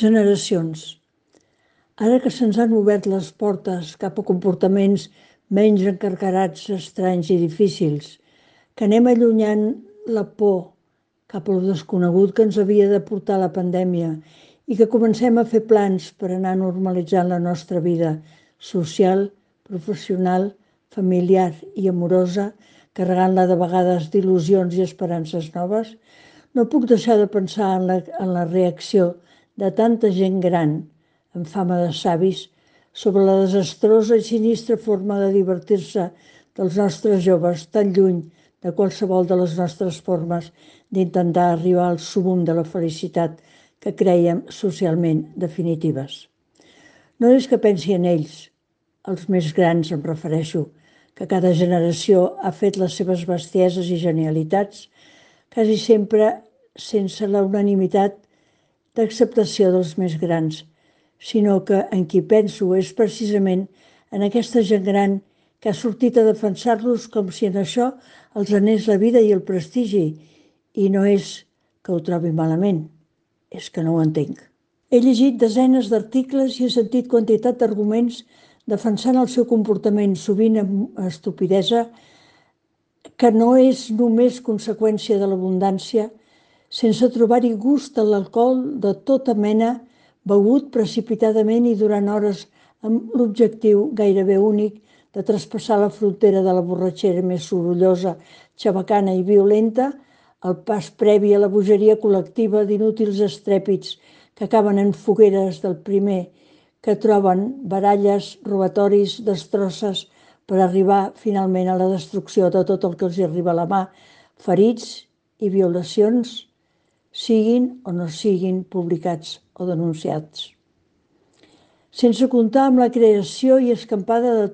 Generacions. Ara que se'ns han obert les portes cap a comportaments menys encarcarats, estranys i difícils, que anem allunyant la por cap a lo desconegut que ens havia de portar la pandèmia i que comencem a fer plans per anar normalitzant la nostra vida social, professional, familiar i amorosa, carregant-la de vegades d'il·lusions i esperances noves, no puc deixar de pensar en la reacció de tanta gent gran, amb fama de savis, sobre la desastrosa i sinistra forma de divertir-se dels nostres joves tan lluny de qualsevol de les nostres formes d'intentar arribar al súmum de la felicitat que crèiem socialment definitives. No és que pensi en ells, els més grans em refereixo, que cada generació ha fet les seves bestieses i genialitats, quasi sempre sense la unanimitat d'acceptació dels més grans, sinó que en qui penso és precisament en aquesta gent gran que ha sortit a defensar-los com si en això els anés la vida i el prestigi, i no és que ho trobi malament, és que no ho entenc. He llegit desenes d'articles i he sentit quantitat d'arguments defensant el seu comportament, sovint amb estupidesa, que no és només conseqüència de l'abundància, sense trobar-hi gust a l'alcohol de tota mena, begut precipitadament i durant hores amb l'objectiu gairebé únic de traspassar la frontera de la borratxera més sorollosa, xabacana i violenta, el pas previ a la bogeria col·lectiva d'inútils estrèpits que acaben en fogueres del primer que troben, baralles, robatoris, destrosses, per arribar finalment a la destrucció de tot el que els arriba a la mà, ferits i violacions, siguin o no siguin publicats o denunciats. Sense comptar amb la creació i escampada de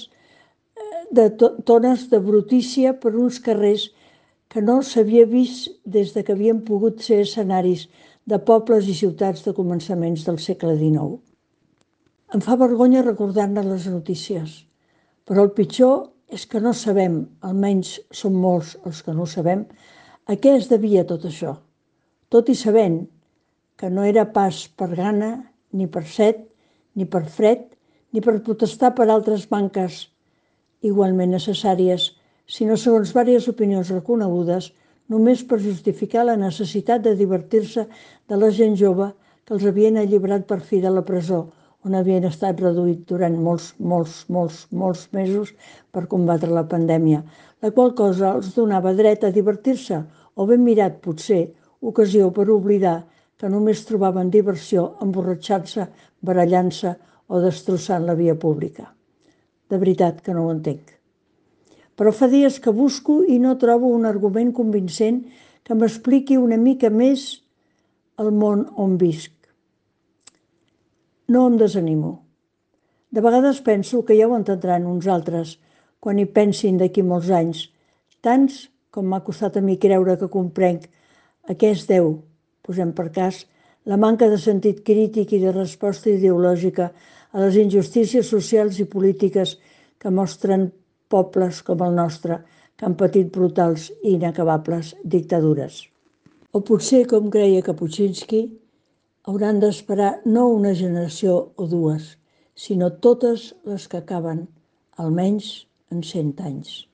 tones de brutícia per uns carrers que no s'havia vist des que havien pogut ser escenaris de pobles i ciutats de començaments del segle XIX. Em fa vergonya recordar-ne les notícies, però el pitjor és que no sabem, almenys som molts els que no ho sabem, a què es devia tot això, tot i sabent que no era pas per gana, ni per set, ni per fred, ni per protestar per altres manques igualment necessàries, sinó segons diverses opinions reconegudes, només per justificar la necessitat de divertir-se de la gent jove que els havien alliberat per fi de la presó, on havien estat reduïts durant molts mesos per combatre la pandèmia, la qual cosa els donava dret a divertir-se, o ben mirat, potser, ocasió per oblidar que només trobaven diversió emborratxant-se, barallant-se o destrossant la via pública. De veritat que no ho entenc. Però fa dies que busco i no trobo un argument convincent que m'expliqui una mica més el món on visc. No em desanimo. De vegades penso que ja ho entendran uns altres quan hi pensin d'aquí molts anys, tants com m'ha costat a mi creure que comprenc a què es deu, posem per cas, la manca de sentit crític i de resposta ideològica a les injustícies socials i polítiques que mostren pobles com el nostre, que han patit brutals i inacabables dictadures. O potser, com creia Kapuscinski, hauran d'esperar no una generació o dues, sinó totes les que acaben, almenys en 100 anys.